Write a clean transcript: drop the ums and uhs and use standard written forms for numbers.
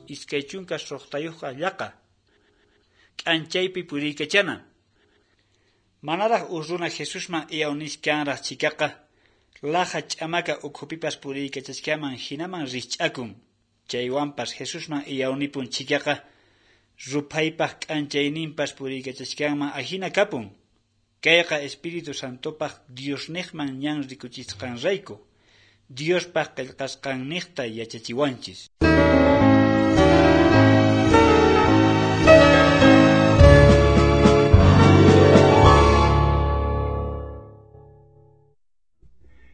iskaychunka soqtayuqqa llaqa k'anchaypi puriykachana manaraq urruna Jesusman iyawniskanraq chikaqa laja ch'amaka ukhupipas puriykachaskaman hinaman risch'akun chaywanpas Jesusman iyawnipun chikaqa rupaypaq k'anchayninpas puriykachaskanman ahina kapun kayqa Espiritu Santopaq Diosniqman ñan rikuchisqanrayku Diospaq qillqasqanniqta yachachiwanchis